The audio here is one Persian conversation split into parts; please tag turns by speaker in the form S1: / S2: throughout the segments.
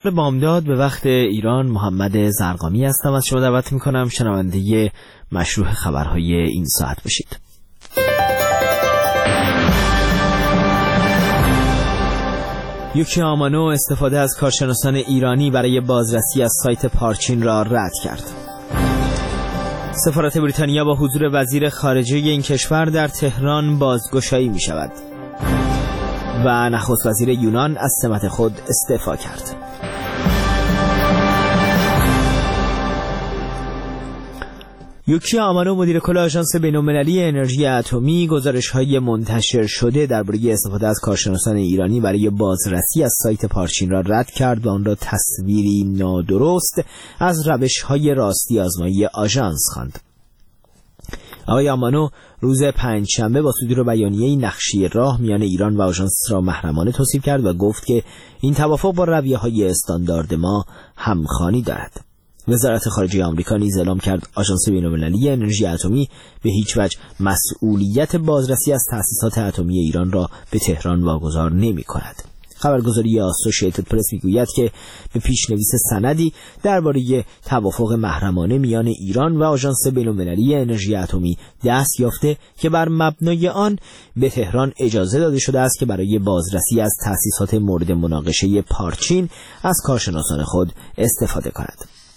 S1: بامداد به وقت ایران محمد زرقامی هستم. از شما دعوت میکنم شنونده مشروح خبرهای این ساعت باشید. یوکی آمانو استفاده از کارشناسان ایرانی برای بازرسی از سایت پارچین را رد کرد. سفارت بریتانیا با حضور وزیر خارجه این کشور در تهران بازگشایی می شود. و نخست وزیر یونان از سمت خود استعفا کرد. یوکی آمانو مدیر کل آژانس بین‌المللی انرژی اتمی گزارش‌های منتشر شده درباره استفاده از کارشناسان ایرانی برای بازرسی از سایت پارچین را رد کرد و آن را تصویری نادرست از روش‌های راستی آزمایی آژانس خواند. آقای آمانو روز پنجشنبه با صدور بیانیه‌ای نقشه راه میان ایران و آژانس را محرمانه توصیف کرد و گفت که این توافق با رویه‌های استاندارد ما همخوانی دارد. وزارت خارجه آمریکا نیز اعلام کرد آژانس بین‌المللی انرژی اتمی به هیچ وجه مسئولیت بازرسی از تأسیسات اتمی ایران را به تهران واگذار نمی‌کند. خبرگزاری آسوشیتد پرس میگوید که به پیشنویس سندی درباره توافق محرمانه میان ایران و آژانس بین‌المللی انرژی اتمی دست یافته که بر مبنای آن به تهران اجازه داده شده است که برای بازرسی از تأسیسات مورد مناقشه پارچین از کارشناسان خود استفاده کند.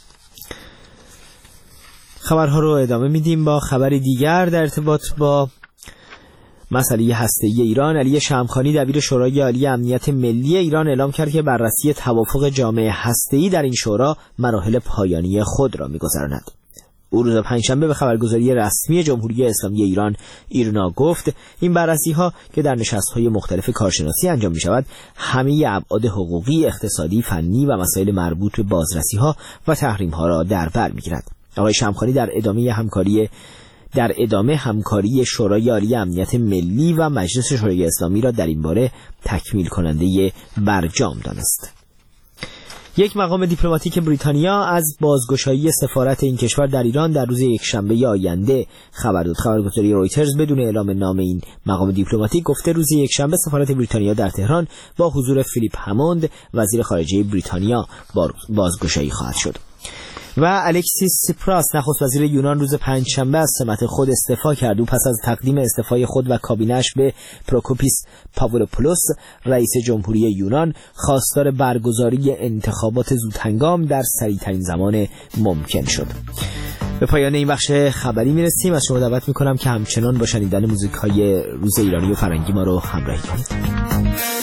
S1: خبرها رو ادامه میدیم با خبری دیگر در ارتباط با مسئله هسته‌ای ایران. علی شمخانی دبیر شورای عالی امنیت ملی ایران اعلام کرد که بررسی توافق جامع هسته‌ای در این شورا مراحل پایانی خود را می‌گذراند. او روز پنجشنبه به خبرگزاری رسمی جمهوری اسلامی ایران ایرنا گفت این بررسی‌ها که در نشست‌های مختلف کارشناسی انجام می‌شود همه ابعاد حقوقی، اقتصادی، فنی و مسائل مربوط به بازرسی‌ها و تحریم‌ها را در بر می‌گیرد. آقای شمخانی در ادامه همکاری شورای عالی امنیت ملی و مجلس شورای اسلامی را در این باره تکمیل کننده برجام دانست. یک مقام دیپلماتیک بریتانیا از بازگشایی سفارت این کشور در ایران در روز یکشنبه آینده خبر داد. خبرگزاری رویترز بدون اعلام نام این مقام دیپلماتیک گفته روز یکشنبه سفارت بریتانیا در تهران با حضور فیلیپ هموند وزیر خارجه بریتانیا بازگشایی خواهد شد. و الکسیس سیپراس نخست وزیر یونان روز پنجشنبه از سمت خود استعفا کرد. او پس از تقدیم استعفای خود و کابینه‌اش به پروکوپیس پاولوپولوس رئیس جمهوری یونان خواستار برگزاری انتخابات زودهنگام در سریع‌ترین زمان ممکن شد. به پایان این بخش خبری میرسیم. از شما دعوت میکنم که همچنان با شنیدن موزیک‌های روز ایرانی و فرنگی ما رو همراهی کنید.